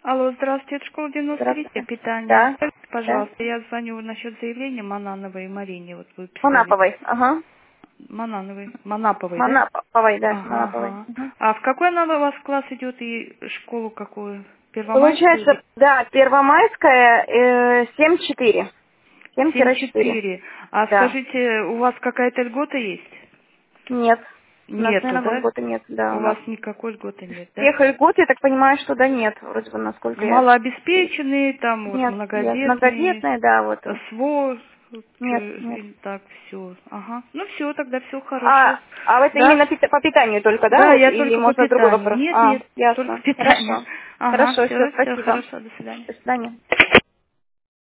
Алло, здравствуйте, это школа 93, Здравствуйте. питание. Да, Скажите, да. пожалуйста, я звоню насчет заявления Манановой Марине, вот вы писали. Манаповой, ага. Манаповой, да? Манаповой, да, Ага, Манаповой. ага. Мгм. А в какой она у вас класс идет и школу какую? Первомайскую или Получается, да, Первомайская, 7-4. 7-4. 7-4? А Да. скажите, у вас какая-то льгота есть? Нет. У нас, Нету, наверное, да? льготы нет, да. У У вас нас никакой льготы нет, да? всех льгот, я так понимаю, что да нет, вроде бы, насколько я... Малообеспеченные, там вот Нет, нет. многодетные, Многодетные, да, вот. СВО, Нет, нет. и так все. Ага. Ну все, тогда все хорошего. А это Да? именно по питанию только, да, Да, вот? я Или только по можно другой питанию. вопрос? Нет, нет, только Ясно. питание. Хорошо. Ага, Хорошо, все, все, все спасибо. хорошо, до свидания. До свидания.